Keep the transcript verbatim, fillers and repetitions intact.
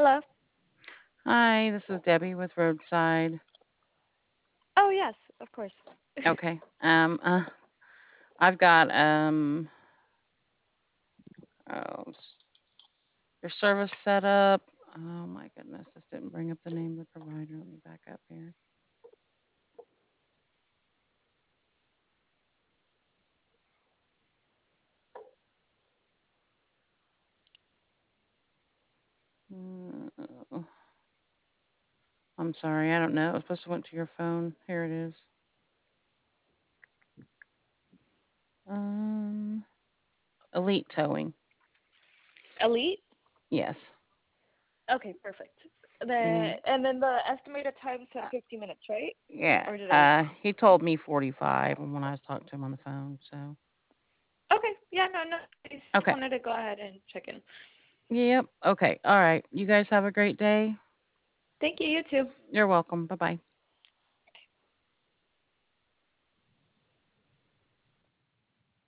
Hello. Hi, this is Debbie with Roadside. Oh, yes, of course. Okay. Um, uh, I've got um, oh, s- your service set up. Oh my goodness, this didn't bring up the name of the provider. Let me back up here. Uh, I'm sorry, I don't know. It was supposed to went to your phone. Here it is. Um, Elite Towing. Elite? Yes. Okay, perfect. The And and then the estimated time said uh, fifty minutes, right? yeah, Or did I read that uh, wrong? he told me forty-five when I was talking to him on the phone. So Okay, yeah, no, no. I just okay. wanted to go ahead and check in. Yep. Okay. All right. You guys have a great day. Thank you, you too. You're welcome. Bye bye.